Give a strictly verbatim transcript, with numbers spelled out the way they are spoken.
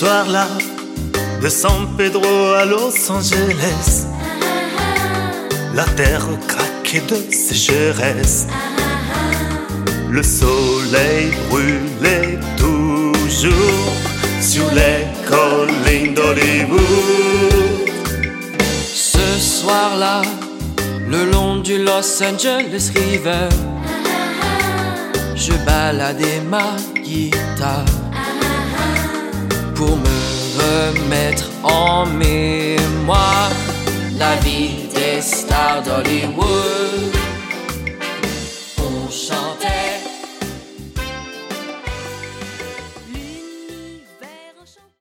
soir-là, de San Pedro à Los Angeles, la terre craquait de sécheresse. Le soleil brûlait toujours sur les collines d'Hollywood. Ce soir-là, le long du Los Angeles River, je baladais ma guitare pour me remettre en mémoire la vie des stars d'Hollywood.